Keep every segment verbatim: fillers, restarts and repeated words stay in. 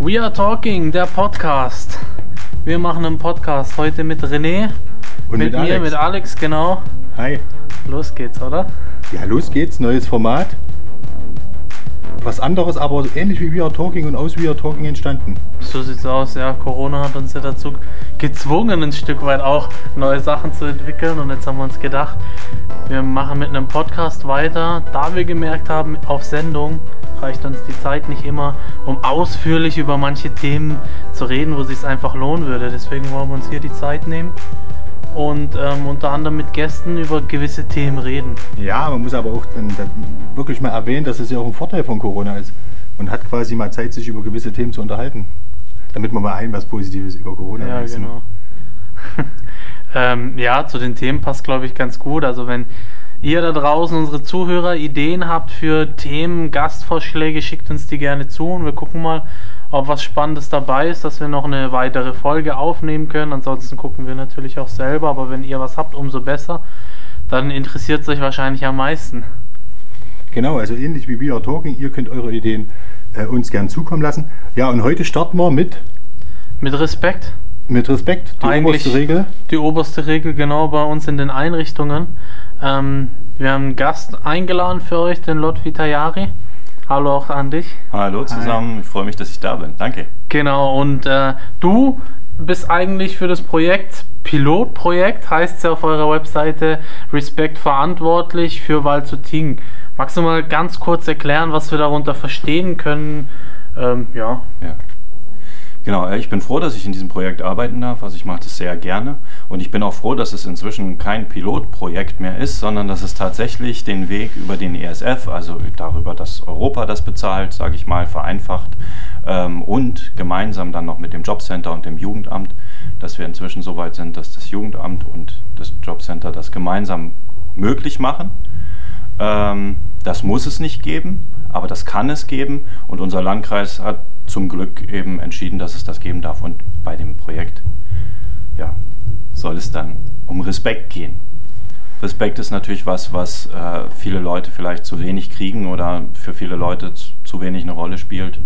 We are talking, der Podcast. Wir machen einen Podcast heute mit René. Und mit, mit mir, Alex. mit Alex, genau. Hi. Los geht's, oder? Ja, los geht's. Neues Format. Was anderes, aber ähnlich wie We are talking und aus We are talking entstanden. So sieht's aus, ja. Corona hat uns ja dazu gezwungen, ein Stück weit auch neue Sachen zu entwickeln. Und jetzt haben wir uns gedacht, wir machen mit einem Podcast weiter, da wir gemerkt haben, auf Sendung reicht uns die Zeit nicht immer, um ausführlich über manche Themen zu reden, wo es sich einfach lohnen würde. Deswegen wollen wir uns hier die Zeit nehmen und ähm, unter anderem mit Gästen über gewisse Themen reden. Ja, man muss aber auch dann, dann wirklich mal erwähnen, dass es ja auch ein Vorteil von Corona ist und hat quasi mal Zeit, sich über gewisse Themen zu unterhalten, damit man mal ein was Positives über Corona ja, wissen. Genau. ähm, ja, zu den Themen passt, glaube ich, ganz gut. Also wenn ihr da draußen, unsere Zuhörer, Ideen habt für Themen, Gastvorschläge, schickt uns die gerne zu und wir gucken mal, ob was Spannendes dabei ist, dass wir noch eine weitere Folge aufnehmen können. Ansonsten gucken wir natürlich auch selber, aber wenn ihr was habt, umso besser. Dann interessiert es euch wahrscheinlich am meisten. Genau, also ähnlich wie We are talking, ihr könnt eure Ideen äh, uns gern zukommen lassen. Ja, und heute starten wir mit... Mit Respekt. Mit Respekt, die Eigentlich oberste Regel. Die oberste Regel, genau, bei uns in den Einrichtungen. Ähm, wir haben einen Gast eingeladen für euch, den Lotfi Tayari. Hallo auch an dich. Hallo zusammen, Hi. Ich freue mich, dass ich da bin. Danke. Genau, und äh, du bist eigentlich für das Projekt, Pilotprojekt, heißt es ja auf eurer Webseite, Respekt verantwortlich für Wald zu Tiegen. Magst du mal ganz kurz erklären, was wir darunter verstehen können? Ähm, ja. Ja. Genau, ich bin froh, dass ich in diesem Projekt arbeiten darf, also ich mache das sehr gerne und ich bin auch froh, dass es inzwischen kein Pilotprojekt mehr ist, sondern dass es tatsächlich den Weg über den E S F, also darüber, dass Europa das bezahlt, sage ich mal, vereinfacht ähm, und gemeinsam dann noch mit dem Jobcenter und dem Jugendamt, dass wir inzwischen so weit sind, dass das Jugendamt und das Jobcenter das gemeinsam möglich machen. Ähm, das muss es nicht geben, aber das kann es geben und unser Landkreis hat zum Glück eben entschieden, dass es das geben darf. Und bei dem Projekt ja, soll es dann um Respekt gehen. Respekt ist natürlich was, was äh, viele Leute vielleicht zu wenig kriegen oder für viele Leute zu, zu wenig eine Rolle spielt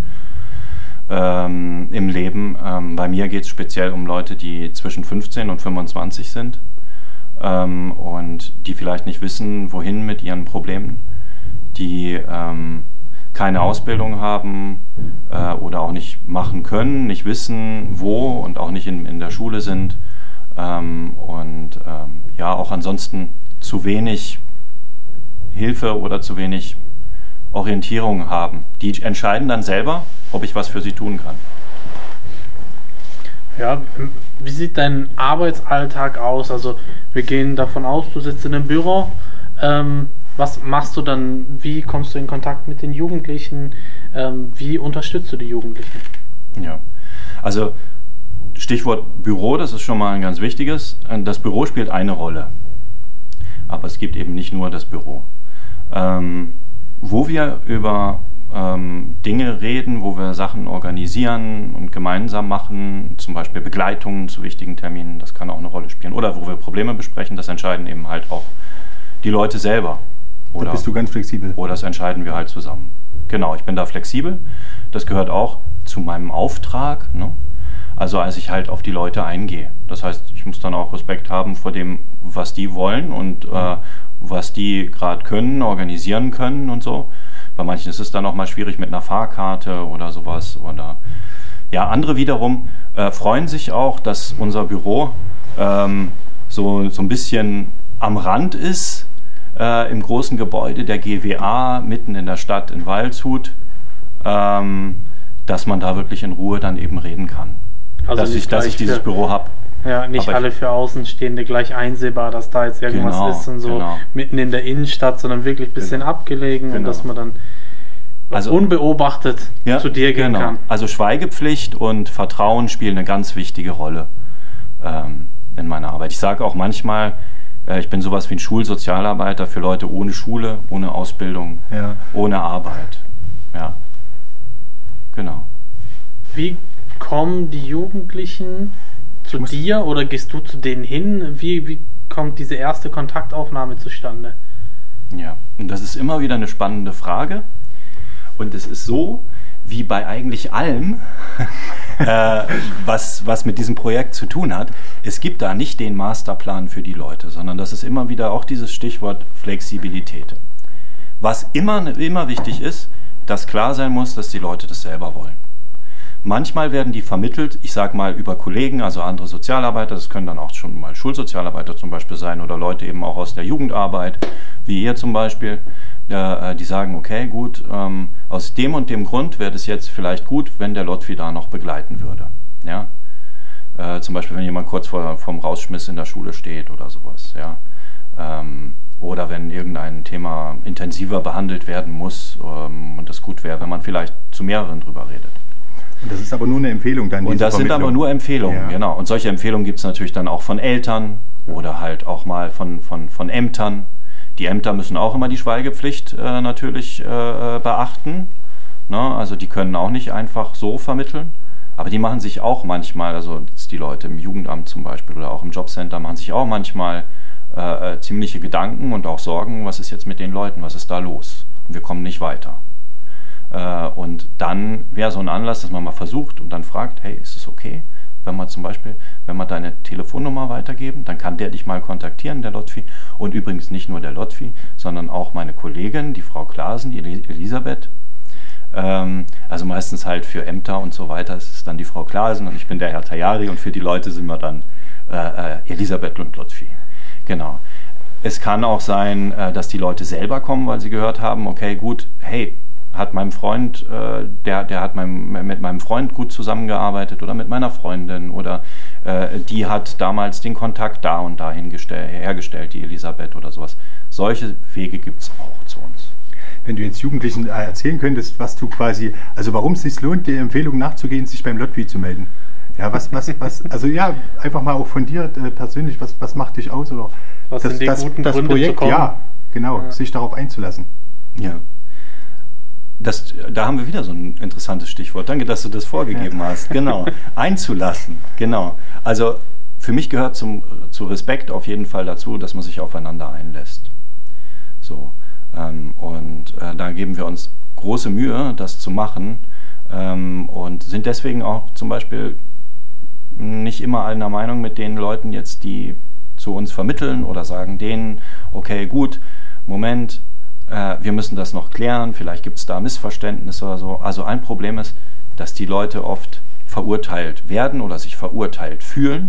ähm, im Leben. Ähm, bei mir geht es speziell um Leute, die zwischen fünfzehn und fünfundzwanzig sind ähm, und die vielleicht nicht wissen, wohin mit ihren Problemen, die ähm, keine Ausbildung haben äh, oder auch nicht machen können, nicht wissen, wo und auch nicht in, in der Schule sind ähm, und ähm, ja auch ansonsten zu wenig Hilfe oder zu wenig Orientierung haben. Die entscheiden dann selber, ob ich was für sie tun kann. Ja, wie sieht dein Arbeitsalltag aus? Also wir gehen davon aus, du sitzt in einem Büro. Ähm, Was machst du dann? Wie kommst du in Kontakt mit den Jugendlichen? Ähm, wie unterstützt du die Jugendlichen? Ja, also Stichwort Büro, das ist schon mal ein ganz wichtiges. Das Büro spielt eine Rolle, aber es gibt eben nicht nur das Büro. Ähm, wo wir über ähm, Dinge reden, wo wir Sachen organisieren und gemeinsam machen, zum Beispiel Begleitungen zu wichtigen Terminen, das kann auch eine Rolle spielen. Oder wo wir Probleme besprechen, das entscheiden eben halt auch die Leute selber. Oder, da bist du ganz flexibel. Oder das entscheiden wir halt zusammen. Genau, ich bin da flexibel. Das gehört auch zu meinem Auftrag. Ne? Also als ich halt auf die Leute eingehe. Das heißt, ich muss dann auch Respekt haben vor dem, was die wollen und äh, was die gerade können, organisieren können und so. Bei manchen ist es dann auch mal schwierig mit einer Fahrkarte oder sowas. Oder ja, andere wiederum äh, freuen sich auch, dass unser Büro ähm, so, so ein bisschen am Rand ist. Äh, im großen Gebäude der G W A, mitten in der Stadt in Waldshut, ähm, dass man da wirklich in Ruhe dann eben reden kann. Also dass ich, dass ich dieses für, Büro habe. Ja, nicht Aber alle ich, für Außenstehende gleich einsehbar, dass da jetzt irgendwas genau, ist und so genau. mitten in der Innenstadt, sondern wirklich ein bisschen genau. abgelegen genau. und dass man dann also, unbeobachtet ja, zu dir gehen genau. kann. Also Schweigepflicht und Vertrauen spielen eine ganz wichtige Rolle ähm, in meiner Arbeit. Ich sage auch manchmal, ich bin sowas wie ein Schulsozialarbeiter für Leute ohne Schule, ohne Ausbildung, ja. ohne Arbeit. Ja, genau. Wie kommen die Jugendlichen zu dir oder gehst du zu denen hin? Wie, wie kommt diese erste Kontaktaufnahme zustande? Ja, und das ist immer wieder eine spannende Frage. Und es ist so, wie bei eigentlich allem, äh, was, was mit diesem Projekt zu tun hat, es gibt da nicht den Masterplan für die Leute, sondern das ist immer wieder auch dieses Stichwort Flexibilität. Was immer, immer wichtig ist, dass klar sein muss, dass die Leute das selber wollen. Manchmal werden die vermittelt, ich sage mal über Kollegen, also andere Sozialarbeiter, das können dann auch schon mal Schulsozialarbeiter zum Beispiel sein oder Leute eben auch aus der Jugendarbeit, wie ihr zum Beispiel, äh, die sagen, okay, gut, ähm, aus dem und dem Grund wäre es jetzt vielleicht gut, wenn der Lotfi da noch begleiten würde. Ja? Äh, zum Beispiel, wenn jemand kurz vor vom Rausschmiss in der Schule steht oder sowas. Ja? Ähm, oder wenn irgendein Thema intensiver behandelt werden muss ähm, und das gut wäre, wenn man vielleicht zu mehreren drüber redet. Und das ist aber nur eine Empfehlung dann. Und das sind aber nur Empfehlungen, ja. Genau. Und solche Empfehlungen gibt es natürlich dann auch von Eltern oder halt auch mal von, von, von Ämtern. Die Ämter müssen auch immer die Schweigepflicht äh, natürlich äh, beachten. Ne? Also die können auch nicht einfach so vermitteln. Aber die machen sich auch manchmal, also jetzt die Leute im Jugendamt zum Beispiel oder auch im Jobcenter, machen sich auch manchmal äh, ziemliche Gedanken und auch Sorgen, was ist jetzt mit den Leuten, was ist da los? Und wir kommen nicht weiter. Und dann wäre so ein Anlass, dass man mal versucht und dann fragt, hey, ist es okay, wenn man zum Beispiel, wenn wir deine Telefonnummer weitergeben, dann kann der dich mal kontaktieren, der Lotfi. Und übrigens nicht nur der Lotfi, sondern auch meine Kollegin, die Frau Klasen, die Elisabeth. Ähm, also meistens halt für Ämter und so weiter ist es dann die Frau Klasen und ich bin der Herr Tajari und für die Leute sind wir dann äh, Elisabeth und Lotfi. Genau. Es kann auch sein, äh, dass die Leute selber kommen, weil sie gehört haben, okay, gut, hey, hat meinem Freund, äh, der, der hat meinem, mit meinem Freund gut zusammengearbeitet oder mit meiner Freundin oder äh, die hat damals den Kontakt da und da hergestellt, die Elisabeth oder sowas. Solche Wege gibt es auch zu uns. Wenn du jetzt Jugendlichen erzählen könntest, was du quasi, also warum es sich lohnt, der Empfehlung nachzugehen, sich beim Lotfi zu melden. Ja, was, was, was, also ja, einfach mal auch von dir äh, persönlich, was, was macht dich aus oder was das, sind die das, guten das Gründe Projekt, zu kommen? Ja, genau, ja. Sich darauf einzulassen. Ja. Das, da haben wir wieder so ein interessantes Stichwort. Danke, dass du das vorgegeben ja. hast. Genau. Einzulassen. Genau. Also für mich gehört zum, zu Respekt auf jeden Fall dazu, dass man sich aufeinander einlässt. So. Ähm, und äh, da geben wir uns große Mühe, das zu machen. Ähm, und sind deswegen auch zum Beispiel nicht immer einer Meinung mit den Leuten jetzt, die zu uns vermitteln oder sagen denen, okay, gut, Moment, wir müssen das noch klären, vielleicht gibt es da Missverständnisse oder so. Also ein Problem ist, dass die Leute oft verurteilt werden oder sich verurteilt fühlen.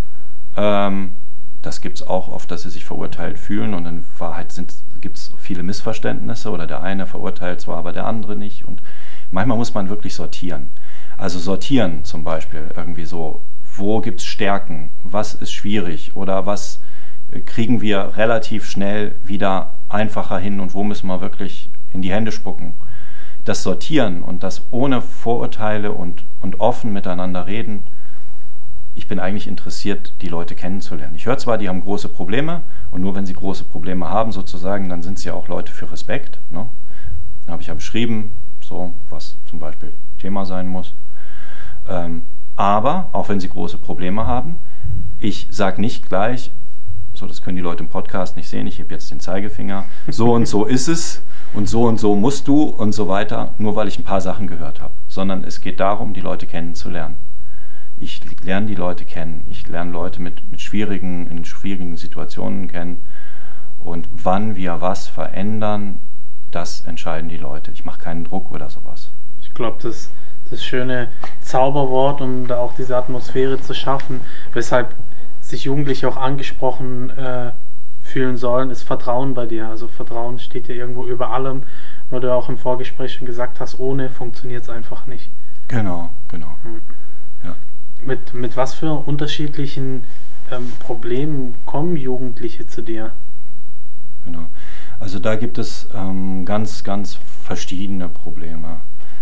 Ähm, das gibt es auch oft, dass sie sich verurteilt fühlen und in Wahrheit gibt es viele Missverständnisse oder der eine verurteilt zwar, aber der andere nicht. Und manchmal muss man wirklich sortieren. Also sortieren zum Beispiel irgendwie so, wo gibt es Stärken, was ist schwierig oder was kriegen wir relativ schnell wieder einfacher hin und wo müssen wir wirklich in die Hände spucken. Das Sortieren und das ohne Vorurteile und, und offen miteinander reden, ich bin eigentlich interessiert, die Leute kennenzulernen. Ich höre zwar, die haben große Probleme und nur wenn sie große Probleme haben sozusagen, dann sind sie ja auch Leute für Respekt. Ne? Da habe ich ja beschrieben, so was zum Beispiel Thema sein muss. Ähm, aber, auch wenn sie große Probleme haben, ich sage nicht gleich, so, das können die Leute im Podcast nicht sehen, ich hebe jetzt den Zeigefinger, so und so ist es und so und so musst du und so weiter, nur weil ich ein paar Sachen gehört habe, sondern es geht darum, die Leute kennenzulernen. Ich lerne die Leute kennen, ich lerne Leute mit, mit schwierigen, in schwierigen Situationen kennen und wann wir was verändern, das entscheiden die Leute. Ich mache keinen Druck oder sowas. Ich glaube, das das schöne Zauberwort, um da auch diese Atmosphäre zu schaffen, weshalb sich Jugendliche auch angesprochen äh, fühlen sollen, ist Vertrauen bei dir. Also Vertrauen steht ja irgendwo über allem, weil du ja auch im Vorgespräch schon gesagt hast, ohne funktioniert es einfach nicht. Genau, genau. Mhm. Ja. Mit, mit was für unterschiedlichen ähm, Problemen kommen Jugendliche zu dir? Genau. Also da gibt es ähm, ganz, ganz verschiedene Probleme.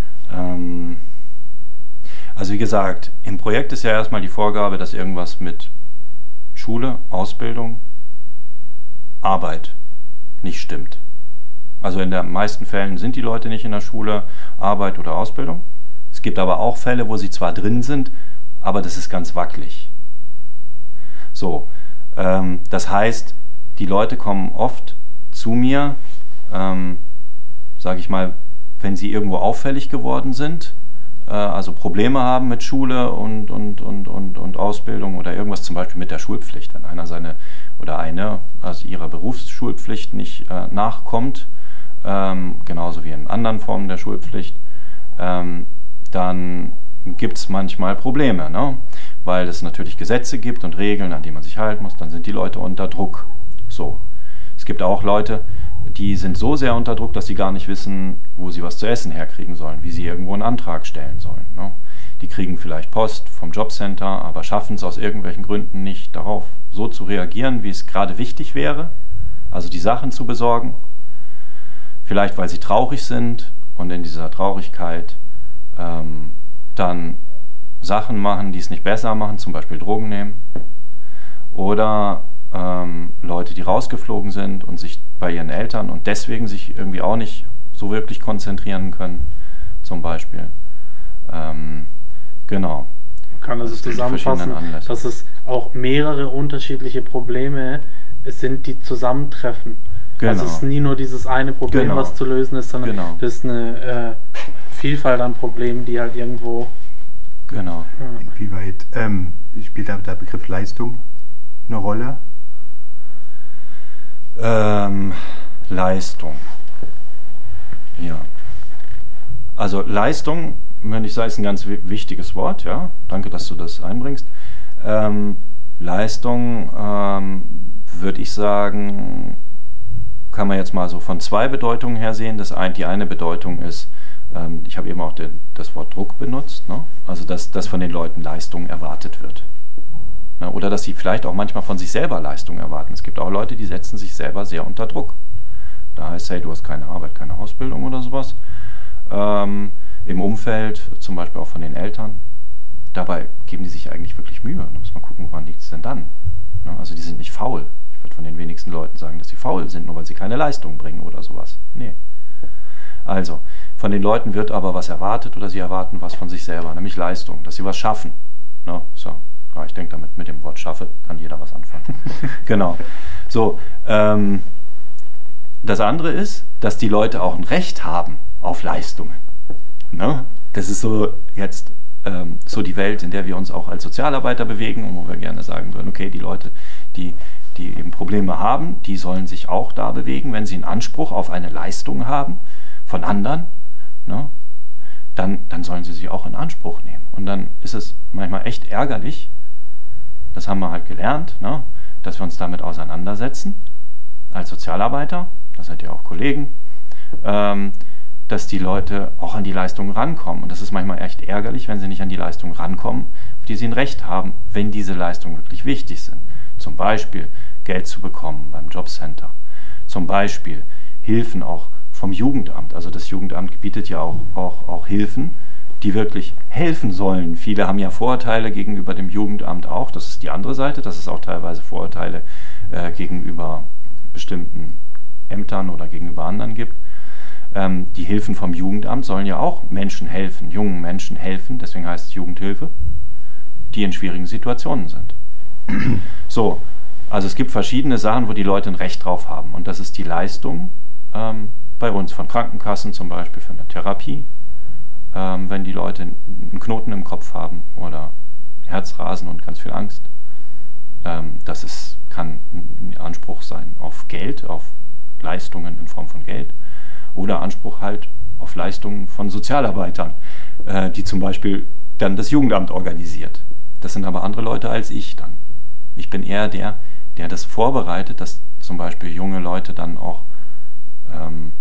Ähm, also wie gesagt, im Projekt ist ja erstmal die Vorgabe, dass irgendwas mit Schule, Ausbildung, Arbeit nicht stimmt. Also in den meisten Fällen sind die Leute nicht in der Schule, Arbeit oder Ausbildung. Es gibt aber auch Fälle, wo sie zwar drin sind, aber das ist ganz wackelig. So, ähm, das heißt, die Leute kommen oft zu mir, ähm, sage ich mal, wenn sie irgendwo auffällig geworden sind, äh, also Probleme haben mit Schule und, und, und, und, und Ausbildung oder irgendwas, zum Beispiel mit der Schulpflicht, wenn einer seine oder eine also ihrer Berufsschulpflicht nicht äh, nachkommt, ähm, genauso wie in anderen Formen der Schulpflicht, ähm, dann gibt es manchmal Probleme, ne? Weil es natürlich Gesetze gibt und Regeln, an die man sich halten muss, dann sind die Leute unter Druck. So. Es gibt auch Leute, die sind so sehr unter Druck, dass sie gar nicht wissen, wo sie was zu essen herkriegen sollen, wie sie irgendwo einen Antrag stellen sollen. Ne? Die kriegen vielleicht Post vom Jobcenter, aber schaffen es aus irgendwelchen Gründen nicht, darauf so zu reagieren, wie es gerade wichtig wäre, also die Sachen zu besorgen. Vielleicht, weil sie traurig sind und in dieser Traurigkeit ähm, dann Sachen machen, die es nicht besser machen, zum Beispiel Drogen nehmen. Oder ähm, Leute, die rausgeflogen sind und sich bei ihren Eltern und deswegen sich irgendwie auch nicht so wirklich konzentrieren können, zum Beispiel. Ähm, genau. Man kann also zusammenfassen, dass es auch mehrere unterschiedliche Probleme sind, die zusammentreffen. Genau. Also es ist nie nur dieses eine Problem, genau. was zu lösen ist, sondern genau. das ist eine äh, Vielfalt an Problemen, die halt irgendwo... Genau. Ja. Inwieweit ähm, spielt da der Begriff Leistung eine Rolle? Ähm, Leistung. Ja. Also Leistung, wenn ich sage, ist ein ganz wichtiges Wort, ja. Danke, dass du das einbringst. Ähm, Leistung, ähm, würde ich sagen, kann man jetzt mal so von zwei Bedeutungen her sehen. Das ein, die eine Bedeutung ist, ähm, ich habe eben auch den, das Wort Druck benutzt, ne? Also dass, dass von den Leuten Leistung erwartet wird. Ne? Oder dass sie vielleicht auch manchmal von sich selber Leistung erwarten. Es gibt auch Leute, die setzen sich selber sehr unter Druck. Da heißt, hey, du hast keine Arbeit, keine Ausbildung oder sowas. Ähm, Im Umfeld, zum Beispiel auch von den Eltern. Dabei geben die sich eigentlich wirklich Mühe. Da muss man gucken, woran liegt es denn dann? Ne? Also die sind nicht faul. Ich würde von den wenigsten Leuten sagen, dass sie faul sind, nur weil sie keine Leistung bringen oder sowas. Nee. Also, von den Leuten wird aber was erwartet oder sie erwarten was von sich selber, nämlich Leistung, dass sie was schaffen. Ne? So, ja, ich denke damit, mit dem Wort schaffe kann jeder was anfangen. Genau. So, ähm, das andere ist, dass die Leute auch ein Recht haben auf Leistungen. Ne? Das ist so jetzt ähm, so die Welt, in der wir uns auch als Sozialarbeiter bewegen und wo wir gerne sagen würden, okay, die Leute, die, die eben Probleme haben, die sollen sich auch da bewegen, wenn sie einen Anspruch auf eine Leistung haben von anderen, ne? dann, dann sollen sie sie auch in Anspruch nehmen. Und dann ist es manchmal echt ärgerlich, das haben wir halt gelernt, ne? dass wir uns damit auseinandersetzen, als Sozialarbeiter, das seid ihr auch Kollegen, ähm, dass die Leute auch an die Leistung rankommen. Und das ist manchmal echt ärgerlich, wenn sie nicht an die Leistung rankommen, auf die sie ein Recht haben, wenn diese Leistungen wirklich wichtig sind. Zum Beispiel Geld zu bekommen beim Jobcenter. Zum Beispiel Hilfen auch vom Jugendamt. Also das Jugendamt bietet ja auch, auch, auch Hilfen, die wirklich helfen sollen. Viele haben ja Vorurteile gegenüber dem Jugendamt auch. Das ist die andere Seite, dass es auch teilweise Vorurteile äh, gegenüber bestimmten Ämtern oder gegenüber anderen gibt. Ähm, die Hilfen vom Jugendamt sollen ja auch Menschen helfen, jungen Menschen helfen, deswegen heißt es Jugendhilfe, die in schwierigen Situationen sind. So, also es gibt verschiedene Sachen, wo die Leute ein Recht drauf haben. Und das ist die Leistung ähm, bei uns von Krankenkassen, zum Beispiel für eine Therapie, ähm, wenn die Leute einen Knoten im Kopf haben oder Herzrasen und ganz viel Angst. Ähm, das ist, kann ein Anspruch sein auf Geld, auf Leistungen in Form von Geld. Oder Anspruch halt auf Leistungen von Sozialarbeitern, äh, die zum Beispiel dann das Jugendamt organisiert. Das sind aber andere Leute als ich dann. Ich bin eher der, der das vorbereitet, dass zum Beispiel junge Leute dann auch ähm,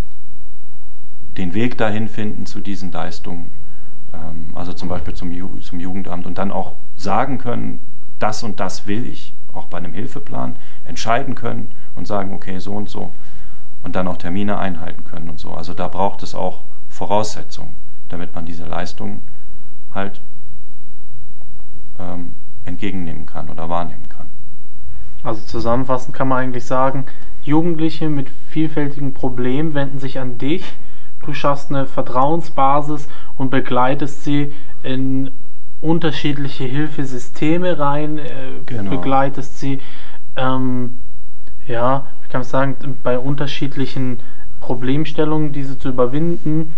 den Weg dahin finden zu diesen Leistungen, ähm, also zum Beispiel zum, Ju- zum Jugendamt und dann auch sagen können, das und das will ich, auch bei einem Hilfeplan entscheiden können und sagen, okay, so und so. Und dann auch Termine einhalten können und so. Also da braucht es auch Voraussetzungen, damit man diese Leistungen halt ähm, entgegennehmen kann oder wahrnehmen kann. Also zusammenfassend kann man eigentlich sagen, Jugendliche mit vielfältigen Problemen wenden sich an dich, du schaffst eine Vertrauensbasis und begleitest sie in unterschiedliche Hilfesysteme rein, äh, genau. begleitest sie, ähm, ja, ich kann sagen, bei unterschiedlichen Problemstellungen, diese zu überwinden.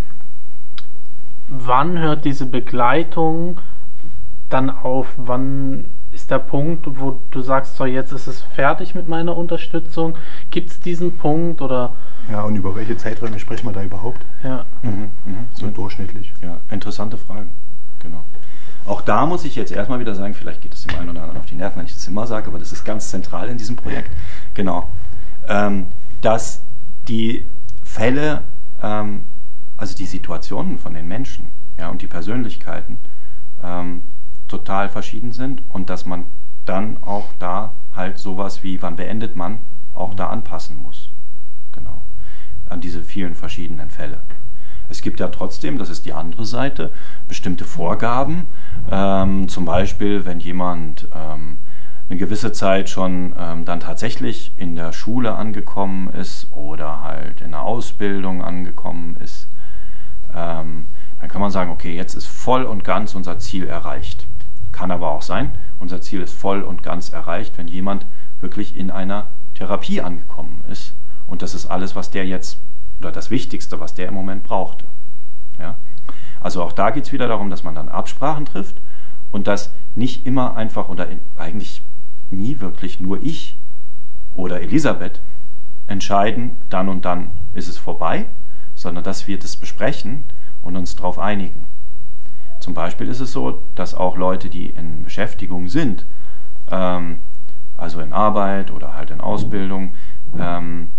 Wann hört diese Begleitung dann auf? Wann ist der Punkt, wo du sagst, so jetzt ist es fertig mit meiner Unterstützung? Gibt es diesen Punkt oder? Ja, und über welche Zeiträume sprechen wir da überhaupt? Ja. Mhm, mh. So durchschnittlich. Ja, interessante Fragen. Genau. Auch da muss ich jetzt erstmal wieder sagen, vielleicht geht es dem einen oder anderen auf die Nerven, wenn ich das immer sage, aber das ist ganz zentral in diesem Projekt. Genau. Ähm, dass die Fälle, ähm, also die Situationen von den Menschen, ja, und die Persönlichkeiten ähm, total verschieden sind und dass man dann auch da halt sowas wie, wann beendet man, auch da anpassen muss. Genau. An diese vielen verschiedenen Fälle. Es gibt ja trotzdem, das ist die andere Seite, bestimmte Vorgaben. Ähm, zum Beispiel, wenn jemand ähm, eine gewisse Zeit schon ähm, dann tatsächlich in der Schule angekommen ist oder halt in der Ausbildung angekommen ist, ähm, dann kann man sagen, okay, jetzt ist voll und ganz unser Ziel erreicht. Kann aber auch sein, unser Ziel ist voll und ganz erreicht, wenn jemand wirklich in einer Therapie angekommen ist. Und das ist alles, was der jetzt, oder das Wichtigste, was der im Moment brauchte. Ja? Also auch da geht es wieder darum, dass man dann Absprachen trifft und dass nicht immer einfach oder in, eigentlich nie wirklich nur ich oder Elisabeth entscheiden, dann und dann ist es vorbei, sondern dass wir das besprechen und uns darauf einigen. Zum Beispiel ist es so, dass auch Leute, die in Beschäftigung sind, ähm, also in Arbeit oder halt in Ausbildung, ähm,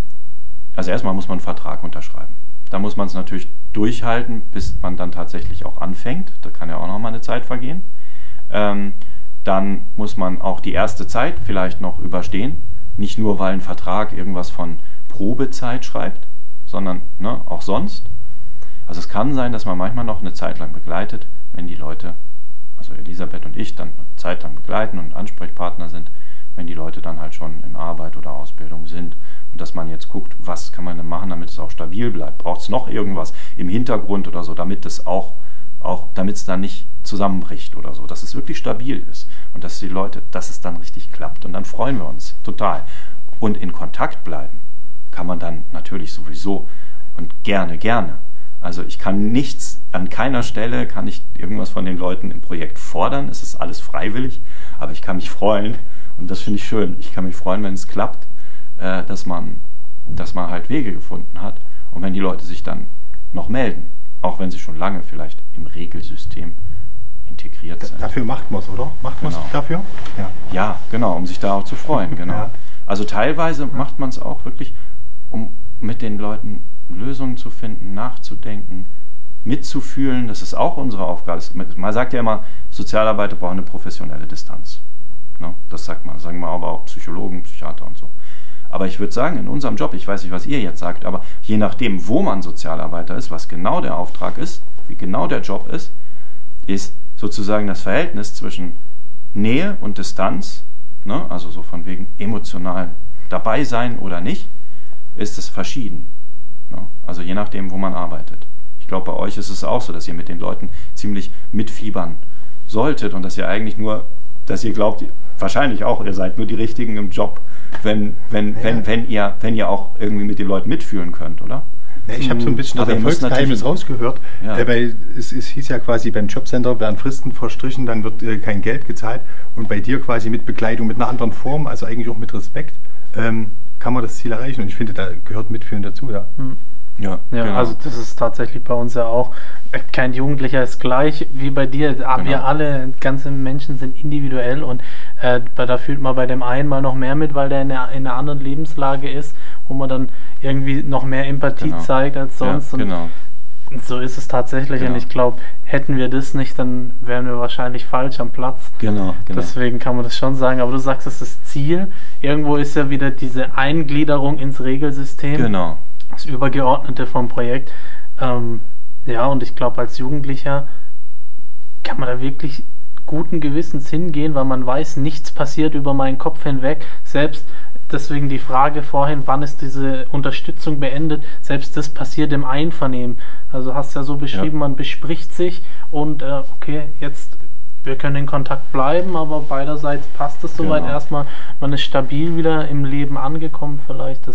also erstmal muss man einen Vertrag unterschreiben. Da muss man es natürlich durchhalten, bis man dann tatsächlich auch anfängt. Da kann ja auch noch mal eine Zeit vergehen. Ähm, dann muss man auch die erste Zeit vielleicht noch überstehen. Nicht nur, weil ein Vertrag irgendwas von Probezeit schreibt, sondern ne, auch sonst. Also es kann sein, dass man manchmal noch eine Zeit lang begleitet, wenn die Leute, also Elisabeth und ich, dann eine Zeit lang begleiten und Ansprechpartner sind, wenn die Leute dann halt schon in Arbeit oder Ausbildung sind. Und dass man jetzt guckt, was kann man denn machen, damit es auch stabil bleibt. Braucht es noch irgendwas im Hintergrund oder so, damit es auch, auch damit es dann nicht zusammenbricht oder so, dass es wirklich stabil ist und dass die Leute, dass es dann richtig klappt. Und dann freuen wir uns total. Und in Kontakt bleiben kann man dann natürlich sowieso und gerne, gerne. Also ich kann nichts, an keiner Stelle kann ich irgendwas von den Leuten im Projekt fordern. Es ist alles freiwillig, aber ich kann mich freuen und das finde ich schön. Ich kann mich freuen, wenn es klappt, äh, dass man, dass man halt Wege gefunden hat und wenn die Leute sich dann noch melden, auch wenn sie schon lange vielleicht im Regelsystem integriert sind. Dafür macht man es, oder? Macht man es Genau. dafür? Ja. Ja, genau, um sich da auch zu freuen, genau. Ja. Also teilweise macht man es auch wirklich, um mit den Leuten Lösungen zu finden, nachzudenken, mitzufühlen. Das ist auch unsere Aufgabe. Man sagt ja immer, Sozialarbeiter brauchen eine professionelle Distanz. Ne? Das sagt man, sagen wir aber auch Psychologen, Psychiater und so. Aber ich würde sagen, in unserem Job, ich weiß nicht, was ihr jetzt sagt, aber je nachdem, wo man Sozialarbeiter ist, was genau der Auftrag ist, wie genau der Job ist, ist sozusagen das Verhältnis zwischen Nähe und Distanz, ne? Also so von wegen emotional dabei sein oder nicht, ist es verschieden. Ne? Also je nachdem, wo man arbeitet. Ich glaube, bei euch ist es auch so, dass ihr mit den Leuten ziemlich mitfiebern solltet und dass ihr eigentlich nur, dass ihr glaubt, wahrscheinlich auch, ihr seid nur die Richtigen im Job, wenn, wenn, ja. wenn, wenn, ihr, wenn ihr auch irgendwie mit den Leuten mitfühlen könnt, oder? Ja, ich habe so ein bisschen das Erfolgsgeheimnis rausgehört, ja. äh, weil es, es hieß ja quasi beim Jobcenter, werden Fristen verstrichen, dann wird äh, kein Geld gezahlt und bei dir quasi mit Begleitung, mit einer anderen Form, also eigentlich auch mit Respekt, ähm, kann man das Ziel erreichen und ich finde, da gehört Mitfühlen dazu, ja. Hm. Ja, ja genau. Also das ist tatsächlich bei uns ja auch, kein Jugendlicher ist gleich wie bei dir, genau. Wir alle, ganze Menschen sind individuell und äh, da fühlt man bei dem einen mal noch mehr mit, weil der in einer, in einer anderen Lebenslage ist, wo man dann irgendwie noch mehr Empathie genau. zeigt als sonst. Ja, genau. Und so ist es tatsächlich genau. Und ich glaube, hätten wir das nicht, dann wären wir wahrscheinlich falsch am Platz. Genau, genau. Deswegen kann man das schon sagen. Aber du sagst, es ist das Ziel. Irgendwo ist ja wieder diese Eingliederung ins Regelsystem. Genau. Das Übergeordnete vom Projekt. Ähm, ja, und ich glaube, als Jugendlicher kann man da wirklich guten Gewissens hingehen, weil man weiß, nichts passiert über meinen Kopf hinweg. Selbst deswegen die Frage vorhin, wann ist diese Unterstützung beendet, selbst das passiert im Einvernehmen. Also hast ja so beschrieben, ja. Man bespricht sich und äh, okay, jetzt wir können in Kontakt bleiben, aber beiderseits passt es soweit genau. erstmal. Man ist stabil wieder im Leben angekommen, vielleicht das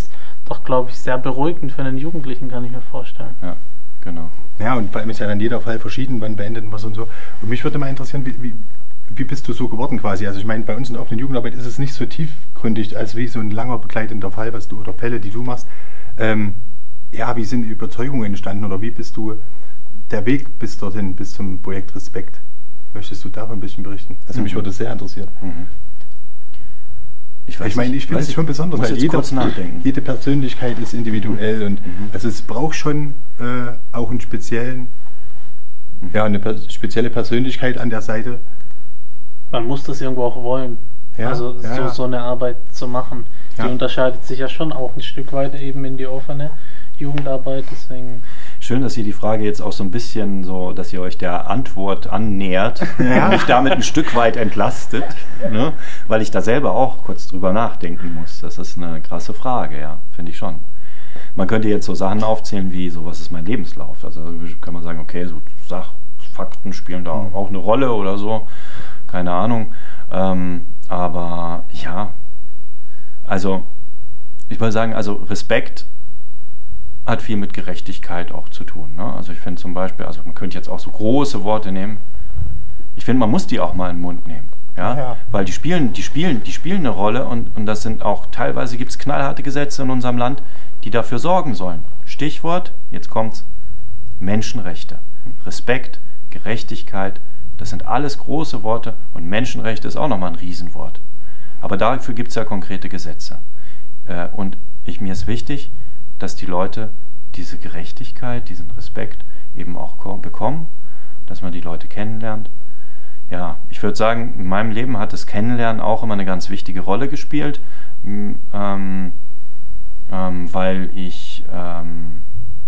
doch, glaube ich, sehr beruhigend für einen Jugendlichen, kann ich mir vorstellen. Ja, genau. Ja, und vor allem ist ja dann jeder Fall verschieden, wann beendet man was und so. Und mich würde mal interessieren, wie, wie, wie bist du so geworden quasi? Also ich meine, bei uns in der offenen Jugendarbeit ist es nicht so tiefgründig, als wie so ein langer begleitender Fall, was du oder Fälle, die du machst. Ähm, ja, wie sind Überzeugungen entstanden oder wie bist du der Weg bis dorthin, bis zum Projekt Respekt? Möchtest du davon ein bisschen berichten? Also mich Mhm. würde das sehr interessieren. Mhm. Ich, weiß Ich meine, nicht, ich finde weiß es schon besonders, muss weil jetzt jeder, kurz nachdenken. jede Persönlichkeit ist individuell und Mhm. also es braucht schon äh, auch einen speziellen, Mhm. ja, eine pers- spezielle Persönlichkeit an der Seite. Man muss das irgendwo auch wollen. Ja, also ja, so, ja. so eine Arbeit zu machen. Die Ja. unterscheidet sich ja schon auch ein Stück weit eben in die offene Jugendarbeit. Deswegen Schön, dass ihr die Frage jetzt auch so ein bisschen so, dass ihr euch der Antwort annähert Ja. und mich damit ein Stück weit entlastet, ne? Weil ich da selber auch kurz drüber nachdenken muss. Das ist eine krasse Frage, ja, finde ich schon. Man könnte jetzt so Sachen aufzählen wie, so was ist mein Lebenslauf? Also kann man sagen, okay, so Sach, Fakten spielen da Mhm. auch eine Rolle oder so, keine Ahnung. Ähm, aber ja, also ich würde sagen, also Respekt hat viel mit Gerechtigkeit auch zu tun. Ne? Also ich finde zum Beispiel, also man könnte jetzt auch so große Worte nehmen. Ich finde, man muss die auch mal in den Mund nehmen. Ja? Ja. Weil die spielen, die spielen, die spielen eine Rolle und, und das sind auch, teilweise gibt es knallharte Gesetze in unserem Land, die dafür sorgen sollen. Stichwort, jetzt kommt's, Menschenrechte. Respekt, Gerechtigkeit, das sind alles große Worte und Menschenrechte ist auch nochmal ein Riesenwort. Aber dafür gibt es ja konkrete Gesetze. Äh, und ich, mir ist wichtig, dass die Leute diese Gerechtigkeit, diesen Respekt eben auch ko- bekommen, dass man die Leute kennenlernt. Ja, ich würde sagen, in meinem Leben hat das Kennenlernen auch immer eine ganz wichtige Rolle gespielt, m, ähm, ähm, weil ich, ähm,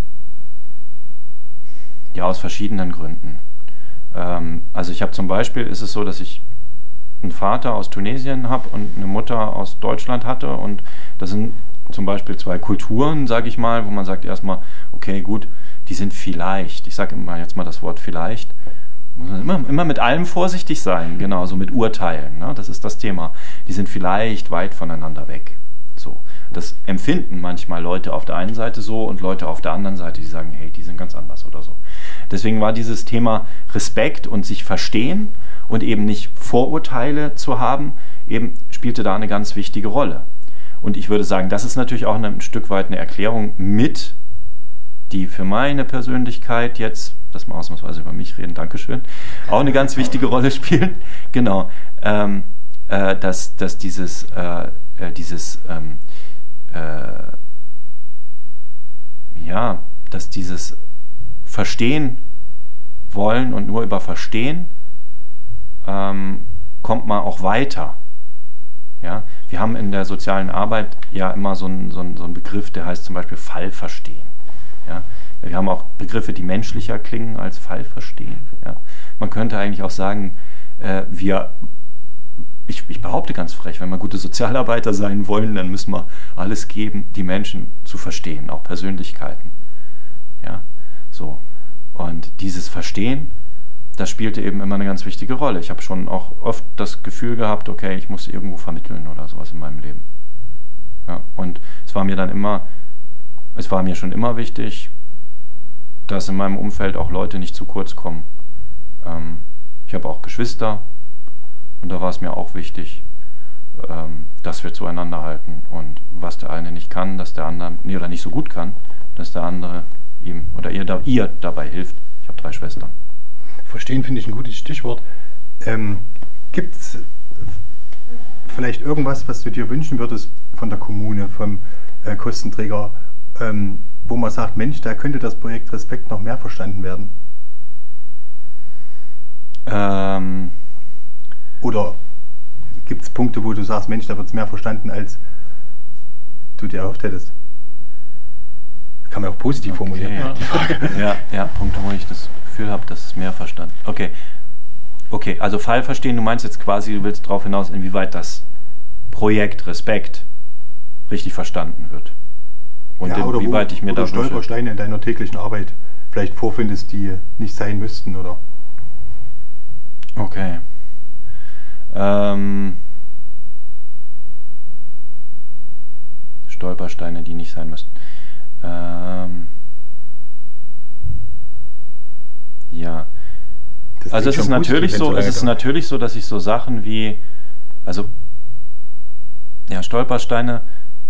ja, aus verschiedenen Gründen. Ähm, also ich habe zum Beispiel, ist es so, dass ich einen Vater aus Tunesien habe und eine Mutter aus Deutschland hatte und das sind zum Beispiel zwei Kulturen, sage ich mal, wo man sagt erstmal, okay, gut, die sind vielleicht, ich sage immer jetzt mal das Wort vielleicht, muss man immer, immer mit allem vorsichtig sein, genau, so mit Urteilen, ne? Das ist das Thema. Die sind vielleicht weit voneinander weg. So. Das empfinden manchmal Leute auf der einen Seite so und Leute auf der anderen Seite, die sagen, hey, die sind ganz anders oder so. Deswegen war dieses Thema Respekt und sich verstehen und eben nicht Vorurteile zu haben, eben spielte da eine ganz wichtige Rolle. Und ich würde sagen, das ist natürlich auch ein Stück weit eine Erklärung mit, die für meine Persönlichkeit jetzt, dass wir ausnahmsweise über mich reden, Dankeschön, auch eine ganz wichtige Rolle spielen. Genau, ähm, äh, dass, dass dieses, äh, äh, dieses ähm, äh, ja, dass dieses Verstehen wollen und nur über Verstehen ähm, kommt man auch weiter. Ja, wir haben in der sozialen Arbeit ja immer so einen, so einen, so einen Begriff, der heißt zum Beispiel Fallverstehen. Ja, wir haben auch Begriffe, die menschlicher klingen als Fallverstehen. Ja, man könnte eigentlich auch sagen, äh, wir, ich, ich behaupte ganz frech, wenn wir gute Sozialarbeiter sein wollen, dann müssen wir alles geben, die Menschen zu verstehen, auch Persönlichkeiten. Ja, so. Und dieses Verstehen, das spielte eben immer eine ganz wichtige Rolle. Ich habe schon auch oft das Gefühl gehabt, okay, ich muss irgendwo vermitteln oder sowas in meinem Leben. Ja, und es war mir dann immer, es war mir schon immer wichtig, dass in meinem Umfeld auch Leute nicht zu kurz kommen. Ähm, ich habe auch Geschwister und da war es mir auch wichtig, ähm, dass wir zueinander halten und was der eine nicht kann, dass der andere, nee, oder nicht so gut kann, dass der andere ihm oder ihr, ihr dabei hilft. Ich habe drei Schwestern. Verstehen finde ich ein gutes Stichwort. Ähm, Gibt es vielleicht irgendwas, was du dir wünschen würdest von der Kommune, vom äh, Kostenträger, ähm, wo man sagt, Mensch, da könnte das Projekt Respekt noch mehr verstanden werden? Ähm, Oder gibt es Punkte, wo du sagst, Mensch, da wird es mehr verstanden, als du dir erhofft hättest? Kann man auch positiv okay. formulieren. Ja. Die Frage. Ja, ja, Punkte, wo ich das Gefühl habe, dass es mehr verstanden. Okay. Okay, also Fall verstehen, du meinst jetzt quasi, du willst darauf hinaus, inwieweit das Projekt Respekt richtig verstanden wird. Und Ja, oder inwieweit wo, ich mir oder da wünsche. Stolpersteine in deiner täglichen Arbeit vielleicht vorfindest, die nicht sein müssten, oder? Okay. Ähm, Stolpersteine, die nicht sein müssten. Ähm, ja. Das also es ist natürlich so, es ist natürlich so, dass ich so Sachen wie, also ja, Stolpersteine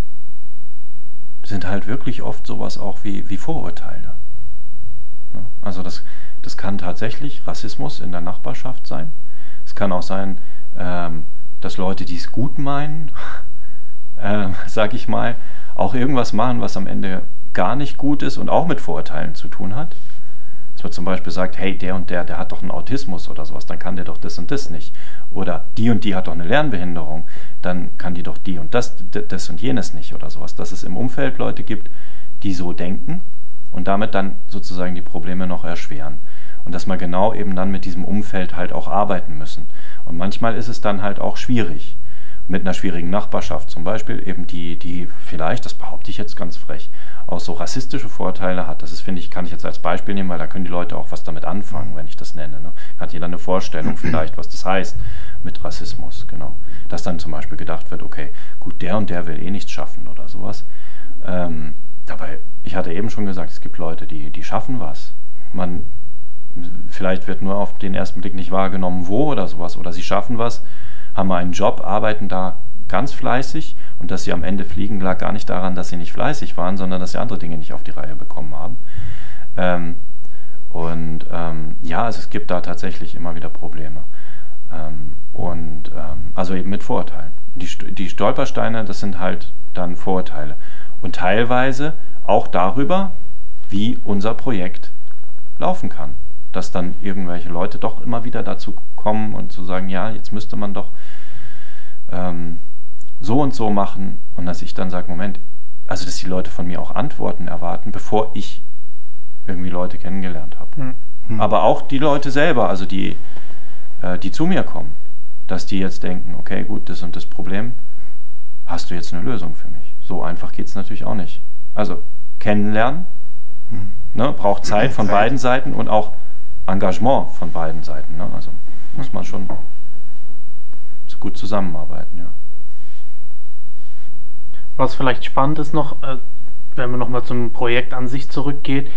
sind halt wirklich oft sowas auch wie, wie Vorurteile. Ne? Also das, das kann tatsächlich Rassismus in der Nachbarschaft sein. Es kann auch sein, ähm, dass Leute, die es gut meinen, äh, sag ich mal, auch irgendwas machen, was am Ende gar nicht gut ist und auch mit Vorurteilen zu tun hat. Dass man zum Beispiel sagt, hey, der und der, der hat doch einen Autismus oder sowas, dann kann der doch das und das nicht. Oder die und die hat doch eine Lernbehinderung, dann kann die doch die und das, das und jenes nicht oder sowas. Dass es im Umfeld Leute gibt, die so denken und damit dann sozusagen die Probleme noch erschweren. Und dass wir genau eben dann mit diesem Umfeld halt auch arbeiten müssen. Und manchmal ist es dann halt auch schwierig. Mit einer schwierigen Nachbarschaft zum Beispiel, eben die, die vielleicht, das behaupte ich jetzt ganz frech, auch so rassistische Vorteile hat. Das ist, finde ich, kann ich jetzt als Beispiel nehmen, weil da können die Leute auch was damit anfangen, wenn ich das nenne. Ne? Hat jeder eine Vorstellung vielleicht, was das heißt mit Rassismus, genau. Dass dann zum Beispiel gedacht wird, okay, gut, der und der will eh nichts schaffen oder sowas. Ähm, dabei, ich hatte eben schon gesagt, es gibt Leute, die, die schaffen was. Man, vielleicht wird nur auf den ersten Blick nicht wahrgenommen, wo oder sowas, oder sie schaffen was, haben einen Job, arbeiten da ganz fleißig und dass sie am Ende fliegen, lag gar nicht daran, dass sie nicht fleißig waren, sondern dass sie andere Dinge nicht auf die Reihe bekommen haben. Ähm, und ähm, ja, also es gibt da tatsächlich immer wieder Probleme. Ähm, und ähm, also eben mit Vorurteilen. Die, die Stolpersteine, das sind halt dann Vorurteile. Und teilweise auch darüber, wie unser Projekt laufen kann. Dass dann irgendwelche Leute doch immer wieder dazu kommen und zu sagen, ja, jetzt müsste man doch ähm, so und so machen. Und dass ich dann sage, Moment, also dass die Leute von mir auch Antworten erwarten, bevor ich irgendwie Leute kennengelernt habe. Mhm. Aber auch die Leute selber, also die, äh, die zu mir kommen, dass die jetzt denken, okay, gut, das und das Problem, hast du jetzt eine Lösung für mich? So einfach geht es natürlich auch nicht. Also kennenlernen, mhm. ne, braucht Zeit von Zeit. beiden Seiten und auch Engagement von beiden Seiten. Ne? Also muss man schon gut zusammenarbeiten, ja. Was vielleicht spannend ist noch, äh, wenn man nochmal zum Projekt an sich zurückgeht,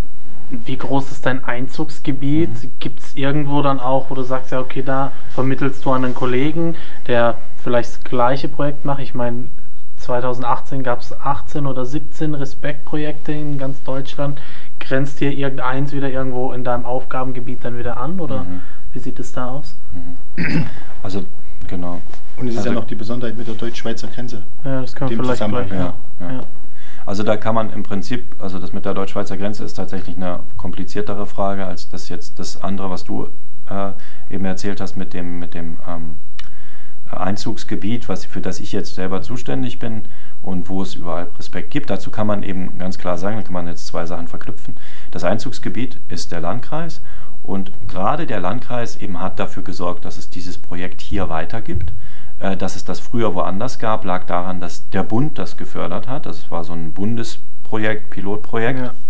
wie groß ist dein Einzugsgebiet? Mhm. Gibt es irgendwo dann auch, wo du sagst, ja okay, da vermittelst du an einen Kollegen, der vielleicht das gleiche Projekt macht? Ich meine, zwanzig achtzehn gab es achtzehn oder siebzehn Respektprojekte in ganz Deutschland. Grenzt dir irgendeins wieder irgendwo in deinem Aufgabengebiet dann wieder an? Oder mhm. wie sieht es da aus? Mhm. Also, genau. Und es ist also, ja noch die Besonderheit mit der deutsch-schweizer Grenze. Ja, das können wir vielleicht gleich. Ja, ja. Ja. Also da kann man im Prinzip, also das mit der deutsch-schweizer Grenze ist tatsächlich eine kompliziertere Frage als das jetzt das andere, was du äh, eben erzählt hast mit dem, mit dem ähm, Einzugsgebiet, was, für das ich jetzt selber zuständig bin und wo es überall Respekt gibt. Dazu kann man eben ganz klar sagen, da kann man jetzt zwei Sachen verknüpfen. Das Einzugsgebiet ist der Landkreis und gerade der Landkreis eben hat dafür gesorgt, dass es dieses Projekt hier weitergibt. Äh, dass es das früher woanders gab, lag daran, dass der Bund das gefördert hat. Das war so ein Bundesprojekt, Pilotprojekt. Ja.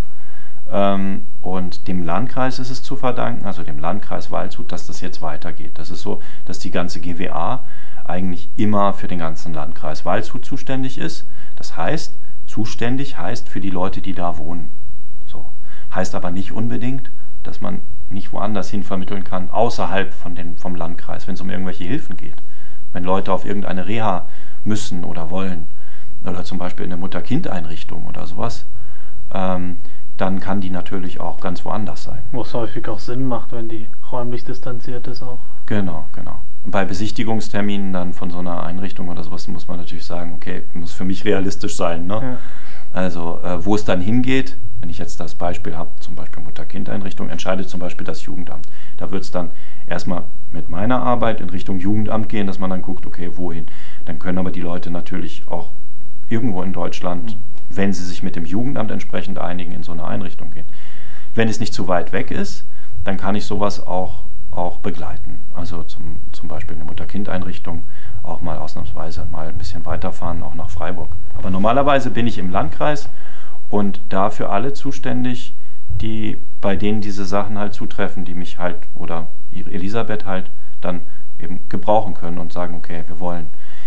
Ähm, und dem Landkreis ist es zu verdanken, also dem Landkreis Waldshut, dass das jetzt weitergeht. Das ist so, dass die ganze G W A eigentlich immer für den ganzen Landkreis Waldshut zuständig ist. Das heißt, zuständig heißt für die Leute, die da wohnen. So. Heißt aber nicht unbedingt, dass man nicht woanders hin vermitteln kann, außerhalb von den, vom Landkreis, wenn es um irgendwelche Hilfen geht. Wenn Leute auf irgendeine Reha müssen oder wollen, oder zum Beispiel in eine Mutter-Kind-Einrichtung oder sowas, ähm, dann kann die natürlich auch ganz woanders sein. Wo es häufig auch Sinn macht, wenn die räumlich distanziert ist auch. Genau, genau. Und bei Besichtigungsterminen dann von so einer Einrichtung oder sowas muss man natürlich sagen, okay, muss für mich realistisch sein. Ne? Ja. Also äh, wo es dann hingeht, wenn ich jetzt das Beispiel habe, zum Beispiel Mutter-Kind-Einrichtung, entscheidet zum Beispiel das Jugendamt. Da wird es dann erstmal mit meiner Arbeit in Richtung Jugendamt gehen, dass man dann guckt, okay, wohin. Dann können aber die Leute natürlich auch irgendwo in Deutschland, mhm. wenn sie sich mit dem Jugendamt entsprechend einigen, in so eine Einrichtung gehen. Wenn es nicht zu weit weg ist, dann kann ich sowas auch, auch begleiten. Also zum, zum Beispiel eine Mutter-Kind-Einrichtung auch mal ausnahmsweise mal ein bisschen weiterfahren, auch nach Freiburg. Aber normalerweise bin ich im Landkreis und da für alle zuständig, die, bei denen diese Sachen halt zutreffen, die mich halt oder Elisabeth halt dann eben gebrauchen können und sagen, okay, wir wollen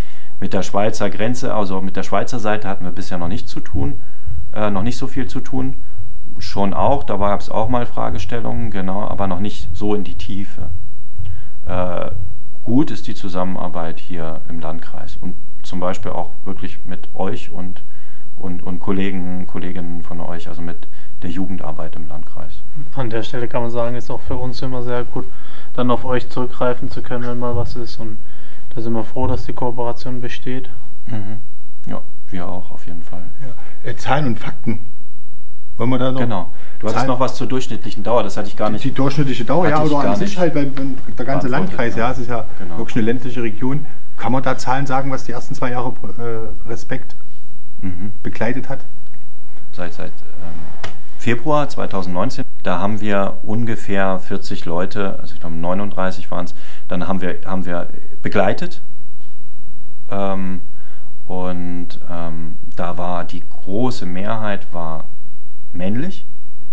mit der Schweizer Grenze, also mit der Schweizer Seite hatten wir bisher noch nicht zu tun, äh, noch nicht so viel zu tun. Schon auch, da gab es auch mal Fragestellungen, genau, aber noch nicht so in die Tiefe. Äh, gut ist die Zusammenarbeit hier im Landkreis und zum Beispiel auch wirklich mit euch und, und, und Kollegen, Kolleginnen von euch, also mit der Jugendarbeit im Landkreis. An der Stelle kann man sagen, ist auch für uns immer sehr gut, dann auf euch zurückgreifen zu können, wenn mal was ist, und da sind wir froh, dass die Kooperation besteht. Mhm. Ja, wir auch auf jeden Fall. Ja. Äh, Zahlen und Fakten. Wollen wir da noch? Genau. Du hattest noch was zur durchschnittlichen Dauer, das hatte ich gar nicht. Die, die durchschnittliche Dauer, ja, oder an sich halt, weil, wenn der ganze Landkreis, ja, es ist ja genau. wirklich eine ländliche Region. Kann man da Zahlen sagen, was die ersten zwei Jahre äh, Respekt mhm. begleitet hat? Seit, seit ähm, Februar zweitausendneunzehn, da haben wir ungefähr vierzig Leute, also ich glaube neununddreißig waren es, dann haben wir, haben wir begleitet. Ähm, und ähm, da war die große Mehrheit war männlich,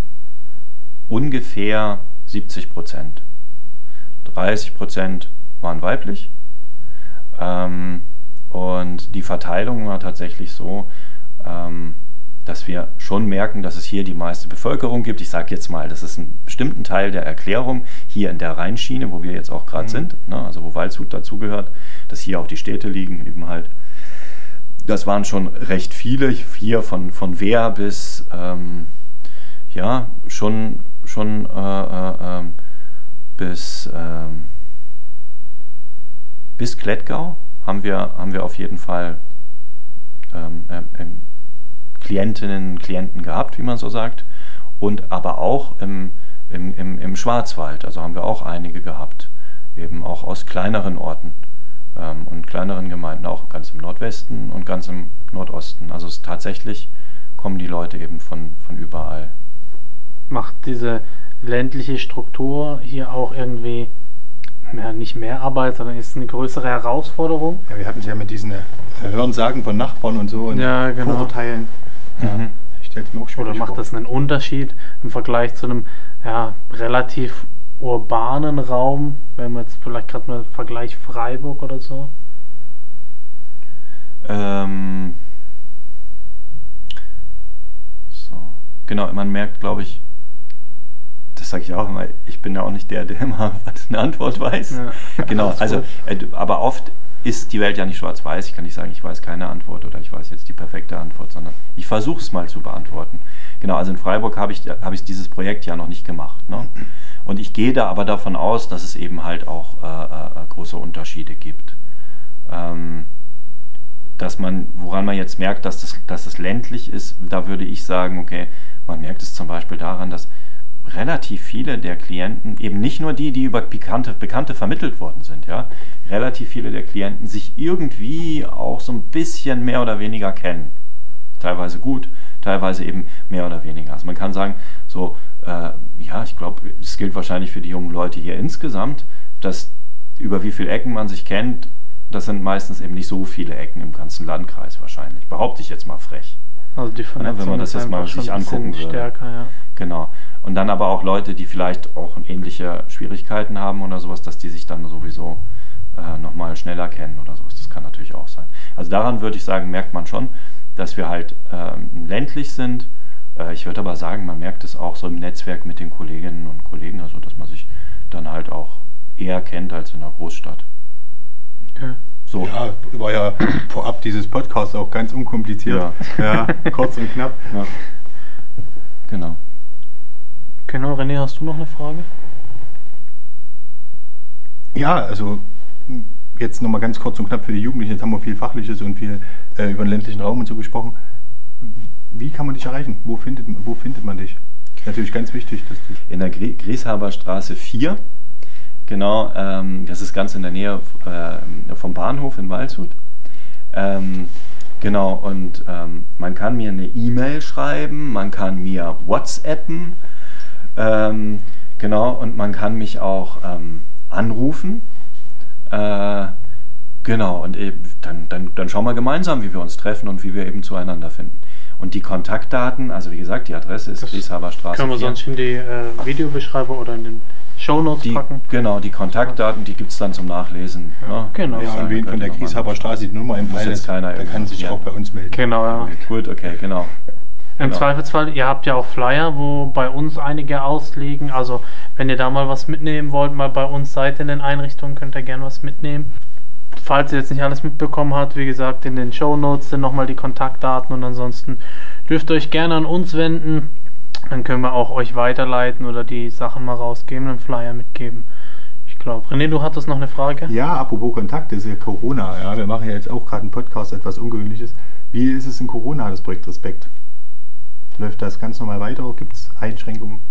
ungefähr siebzig Prozent. dreißig Prozent waren weiblich. Ähm, und die Verteilung war tatsächlich so, ähm, dass wir schon merken, dass es hier die meiste Bevölkerung gibt. Ich sage jetzt mal, das ist ein bestimmten Teil der Erklärung hier in der Rheinschiene, wo wir jetzt auch gerade mhm. sind, ne, also wo Waldshut dazugehört, dass hier auch die Städte liegen eben halt. Das waren schon recht viele, hier von, von Wehr bis, ähm, ja, schon, schon äh, äh, bis, äh, bis Klettgau haben wir, haben wir auf jeden Fall ähm, äh, Klientinnen, Klienten gehabt, wie man so sagt, und aber auch im, im, im, im Schwarzwald, also haben wir auch einige gehabt, eben auch aus kleineren Orten. Und kleineren Gemeinden, auch ganz im Nordwesten und ganz im Nordosten. Also es tatsächlich kommen die Leute eben von, von überall. Macht diese ländliche Struktur hier auch irgendwie ja, nicht mehr Arbeit, sondern ist eine größere Herausforderung? Ja, wir hatten es ja mit diesen äh, Hörensagen von Nachbarn und so und ja, genau. Vorurteilen. Ja, mhm. Ich stell's mir auch schwierig Oder macht vor. das einen Unterschied im Vergleich zu einem ja, relativ urbanen Raum, wenn man jetzt vielleicht gerade mal Vergleich Freiburg oder so? Ähm, so. Genau, man merkt, glaube ich, das sage ich auch immer, ich bin ja auch nicht der, der immer eine Antwort weiß. Ja, genau, also, äh, aber oft ist die Welt ja nicht schwarz-weiß. Ich kann nicht sagen, ich weiß keine Antwort oder ich weiß jetzt die perfekte Antwort, sondern ich versuche es mal zu beantworten. Genau, also in Freiburg habe ich, hab ich dieses Projekt ja noch nicht gemacht. Ne? Und ich gehe da aber davon aus, dass es eben halt auch äh, äh, große Unterschiede gibt. Ähm, dass man, woran man jetzt merkt, dass das, dass das ländlich ist, da würde ich sagen, okay, man merkt es zum Beispiel daran, dass relativ viele der Klienten, eben nicht nur die, die über Bekannte, Bekannte vermittelt worden sind, ja, relativ viele der Klienten sich irgendwie auch so ein bisschen mehr oder weniger kennen. Teilweise gut, teilweise eben mehr oder weniger. Also man kann sagen, so, äh, ja, ich glaube, es gilt wahrscheinlich für die jungen Leute hier insgesamt, dass über wie viele Ecken man sich kennt, das sind meistens eben nicht so viele Ecken im ganzen Landkreis wahrscheinlich. Behaupte ich jetzt mal frech. Also die Vernetzung, ja, wenn man das jetzt mal sich angucken würde. Stärker, ja. Genau. Und dann aber auch Leute, die vielleicht auch ähnliche Schwierigkeiten haben oder sowas, dass die sich dann sowieso äh, nochmal schneller kennen oder sowas. Das kann natürlich auch sein. Also daran würde ich sagen, merkt man schon, dass wir halt ähm, ländlich sind. Äh, ich würde aber sagen, man merkt es auch so im Netzwerk mit den Kolleginnen und Kollegen, also dass man sich dann halt auch eher kennt als in einer Großstadt. Okay. So. Ja, war ja vorab dieses Podcast auch ganz unkompliziert. Ja, ja kurz und knapp. Ja. Genau. Genau, René, hast du noch eine Frage? Ja, also jetzt nochmal ganz kurz und knapp für die Jugendlichen. Jetzt haben wir viel Fachliches und viel äh, über den ländlichen Raum und so gesprochen. Wie kann man dich erreichen? Wo findet, wo findet man dich? Natürlich ganz wichtig. Dass du in der Grie- Grieshaber Straße vier. Genau, ähm, das ist ganz in der Nähe äh, vom Bahnhof in Waldshut. Ähm, genau, und ähm, man kann mir eine E-Mail schreiben, man kann mir WhatsAppen, ähm, genau, und man kann mich auch ähm, anrufen. Äh, genau, und eben, dann, dann, dann schauen wir gemeinsam, wie wir uns treffen und wie wir eben zueinander finden. Und die Kontaktdaten, also wie gesagt, die Adresse ist Grieshaber Straße vier. Können wir sonst in die äh, Videobeschreibung oder in den Shownotes die, packen. Genau, die Kontaktdaten, die gibt es dann zum Nachlesen. Ja, ne? genau. Ja, und wen von der Grieshaber Straße die Nummer im Muss jetzt keiner der kann sich ja. auch bei uns melden. Genau, ja. Gut, okay, genau. Im Genau. Zweifelsfall, ihr habt ja auch Flyer, wo bei uns einige ausliegen. Also wenn ihr da mal was mitnehmen wollt, mal bei uns seid in den Einrichtungen, könnt ihr gerne was mitnehmen. Falls ihr jetzt nicht alles mitbekommen habt, wie gesagt, in den Shownotes sind nochmal die Kontaktdaten und ansonsten dürft ihr euch gerne an uns wenden. Dann können wir auch euch weiterleiten oder die Sachen mal rausgeben, einen Flyer mitgeben. Ich glaube, René, du hattest noch eine Frage? Ja, apropos Kontakt, das ist ja Corona. Ja, wir machen ja jetzt auch gerade einen Podcast, etwas Ungewöhnliches. Wie ist es in Corona, das Projekt Respekt? Läuft das ganz normal weiter? Gibt es Einschränkungen?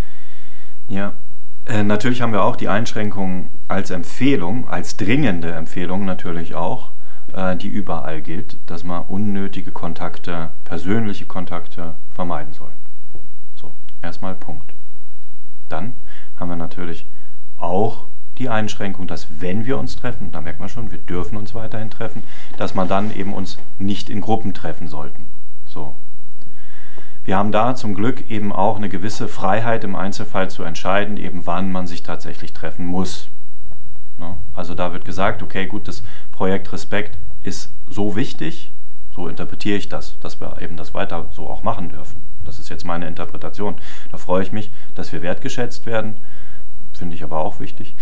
Ja, äh, natürlich haben wir auch die Einschränkungen als Empfehlung, als dringende Empfehlung natürlich auch, äh, die überall gilt, dass man unnötige Kontakte, persönliche Kontakte vermeiden soll. So, erstmal Punkt. Dann haben wir natürlich auch die Einschränkung, dass wenn wir uns treffen, da merkt man schon, wir dürfen uns weiterhin treffen, dass man dann eben uns nicht in Gruppen treffen sollten. So. Wir haben da zum Glück eben auch eine gewisse Freiheit im Einzelfall zu entscheiden, eben wann man sich tatsächlich treffen muss. Ne? Also da wird gesagt, okay, gut, das Projekt Respekt ist so wichtig, so interpretiere ich das, dass wir eben das weiter so auch machen dürfen. Das ist jetzt meine Interpretation. Da freue ich mich, dass wir wertgeschätzt werden, finde ich aber auch wichtig.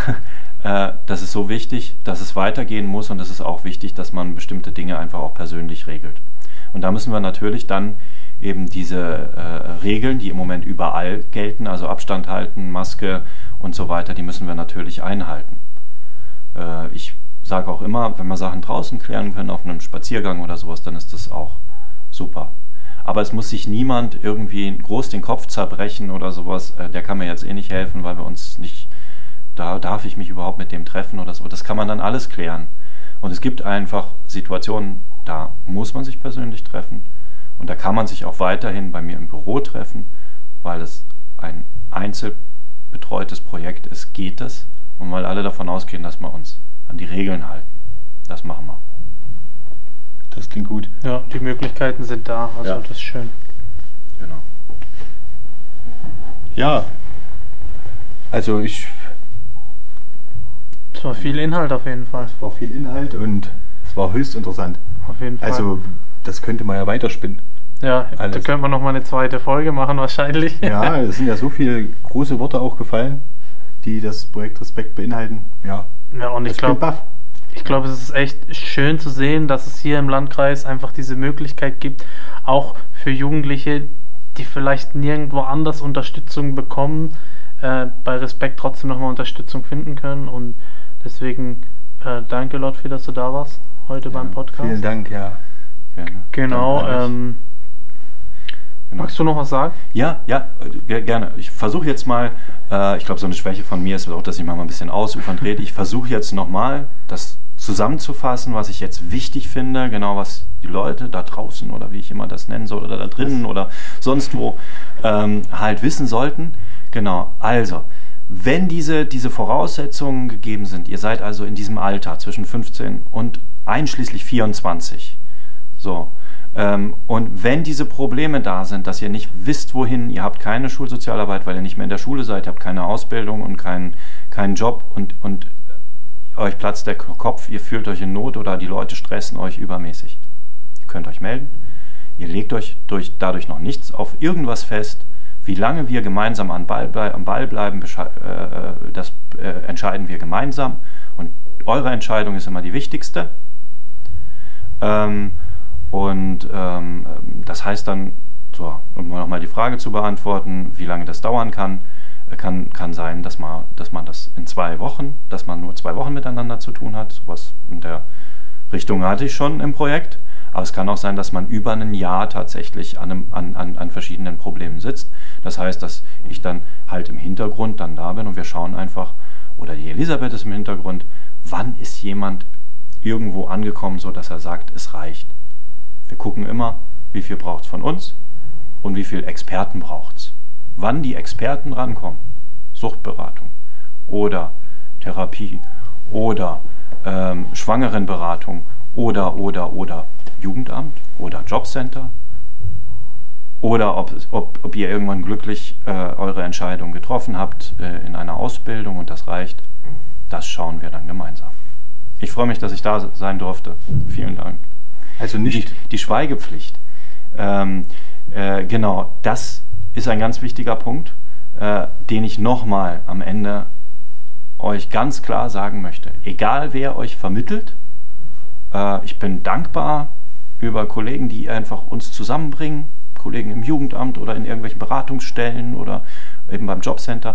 Das ist so wichtig, dass es weitergehen muss und es ist auch wichtig, dass man bestimmte Dinge einfach auch persönlich regelt. Und da müssen wir natürlich dann eben diese äh, Regeln, die im Moment überall gelten, also Abstand halten, Maske und so weiter, die müssen wir natürlich einhalten. Äh, ich sage auch immer, wenn wir Sachen draußen klären können, auf einem Spaziergang oder sowas, dann ist das auch super. Aber es muss sich niemand irgendwie groß den Kopf zerbrechen oder sowas, äh, der kann mir jetzt eh nicht helfen, weil wir uns nicht, da darf ich mich überhaupt mit dem treffen oder so. Das kann man dann alles klären. Und es gibt einfach Situationen, da muss man sich persönlich treffen. Und da kann man sich auch weiterhin bei mir im Büro treffen, weil es ein einzelbetreutes Projekt ist, geht das. Und weil alle davon ausgehen, dass wir uns an die Regeln halten. Das machen wir. Das klingt gut. Ja, die Möglichkeiten sind da, also Ja. das ist schön. Genau. Ja, also ich... Es war viel Inhalt auf jeden Fall. Es war viel Inhalt und es war höchst interessant. Auf jeden Fall. Also das könnte man ja weiterspinnen. ja, alles. da könnte man nochmal eine zweite Folge machen wahrscheinlich. Ja, es sind ja so viele große Worte auch gefallen, die das Projekt Respekt beinhalten. Ja, Ja, und ich ich bin glaube, baff. ich glaube, es ist echt schön zu sehen, dass es hier im Landkreis einfach diese Möglichkeit gibt, auch für Jugendliche, die vielleicht nirgendwo anders Unterstützung bekommen, äh, bei Respekt trotzdem nochmal Unterstützung finden können. Und deswegen äh, danke, Lotfi, dass du da warst heute Ja, beim Podcast. Vielen Dank, ja. Gerne. Genau. Danke an euch. Ähm, Genau. Magst du noch was sagen? Ja, ja, äh, gerne. Ich versuche jetzt mal, äh, ich glaube, so eine Schwäche von mir ist auch, dass ich mal ein bisschen ausufernd rede. Ich versuche jetzt nochmal, das zusammenzufassen, was ich jetzt wichtig finde, genau was die Leute da draußen oder wie ich immer das nennen soll, oder da drinnen oder sonst wo ähm, halt wissen sollten. Genau, also, wenn diese, diese Voraussetzungen gegeben sind, ihr seid also in diesem Alter zwischen fünfzehn und einschließlich vierundzwanzig, so, Ähm, und wenn diese Probleme da sind, dass ihr nicht wisst, wohin, ihr habt keine Schulsozialarbeit, weil ihr nicht mehr in der Schule seid, ihr habt keine Ausbildung und keinen keinen Job und, und euch platzt der Kopf, ihr fühlt euch in Not oder die Leute stressen euch übermäßig. Ihr könnt euch melden, ihr legt euch durch, dadurch noch nichts auf irgendwas fest. Wie lange wir gemeinsam am Ball, blei- am Ball bleiben, äh, das äh, entscheiden wir gemeinsam und eure Entscheidung ist immer die wichtigste. Ähm, Und ähm, das heißt dann, so, um nochmal die Frage zu beantworten, wie lange das dauern kann, kann, kann sein, dass man, dass man das in zwei Wochen, dass man nur zwei Wochen miteinander zu tun hat. Sowas in der Richtung hatte ich schon im Projekt. Aber es kann auch sein, dass man über ein Jahr tatsächlich an, einem, an, an, an verschiedenen Problemen sitzt. Das heißt, dass ich dann halt im Hintergrund dann da bin und wir schauen einfach, oder die Elisabeth ist im Hintergrund, wann ist jemand irgendwo angekommen, so dass er sagt, es reicht. Wir gucken immer, wie viel braucht es von uns und wie viel Experten braucht es. Wann die Experten rankommen, Suchtberatung oder Therapie oder ähm, Schwangerenberatung oder, oder, oder Jugendamt oder Jobcenter, oder ob, ob, ob ihr irgendwann glücklich äh, eure Entscheidung getroffen habt äh, in einer Ausbildung und das reicht, das schauen wir dann gemeinsam. Ich freue mich, dass ich da sein durfte. Vielen Dank. Also nicht... Die, die Schweigepflicht. Ähm, äh, genau, das ist ein ganz wichtiger Punkt, äh, den ich nochmal am Ende euch ganz klar sagen möchte. Egal wer euch vermittelt, äh, ich bin dankbar über Kollegen, die einfach uns zusammenbringen, Kollegen im Jugendamt oder in irgendwelchen Beratungsstellen oder eben beim Jobcenter.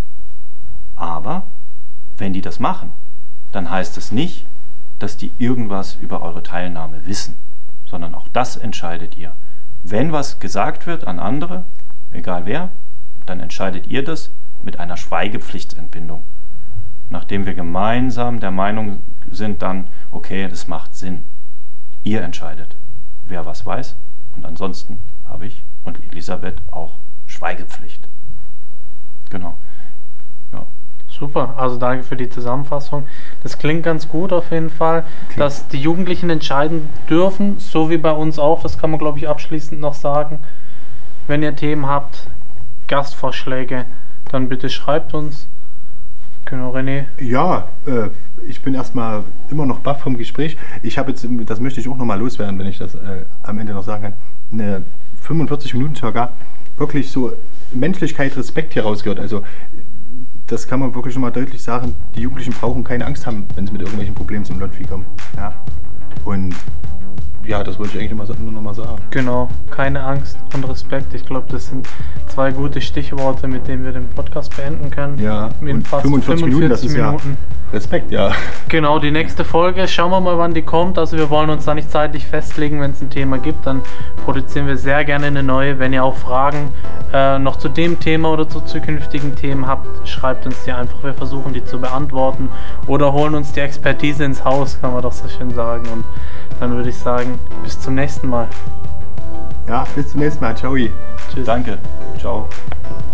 Aber wenn die das machen, dann heißt es nicht, dass die irgendwas über eure Teilnahme wissen, sondern auch das entscheidet ihr. Wenn was gesagt wird an andere, egal wer, dann entscheidet ihr das mit einer Schweigepflichtentbindung. Nachdem wir gemeinsam der Meinung sind dann, okay, das macht Sinn. Ihr entscheidet, wer was weiß, und ansonsten habe ich und Elisabeth auch Schweigepflicht. Genau. Ja. Super, also danke für die Zusammenfassung. Das klingt ganz gut auf jeden Fall, okay. Dass die Jugendlichen entscheiden dürfen, so wie bei uns auch, das kann man glaube ich abschließend noch sagen. Wenn ihr Themen habt, Gastvorschläge, dann bitte schreibt uns. Genau, René. Ja, äh, ich bin erstmal immer noch baff vom Gespräch. Ich habe jetzt, das möchte ich auch nochmal loswerden, wenn ich das äh, am Ende noch sagen kann, eine fünfundvierzig Minuten circa wirklich so Menschlichkeit, Respekt hier rausgehört. Also das kann man wirklich nochmal deutlich sagen, die Jugendlichen brauchen keine Angst haben, wenn sie mit irgendwelchen Problemen zum Lotfi kommen. Ja. Und ja, das wollte ich eigentlich nur, nur noch mal sagen. Genau, keine Angst und Respekt. Ich glaube, das sind zwei gute Stichworte, mit denen wir den Podcast beenden können. Ja, in fast fünfundvierzig Minuten, das ist Minuten. Ja Respekt, ja. Genau, die nächste Folge, schauen wir mal, wann die kommt. Also wir wollen uns da nicht zeitlich festlegen. Wenn es ein Thema gibt, dann produzieren wir sehr gerne eine neue. Wenn ihr auch Fragen äh, noch zu dem Thema oder zu zukünftigen Themen habt, schreibt uns die einfach. Wir versuchen, die zu beantworten oder holen uns die Expertise ins Haus, kann man doch so schön sagen. Und dann würde ich sagen, bis zum nächsten Mal. Ja, bis zum nächsten Mal. Ciao. Tschüss. Danke. Ciao.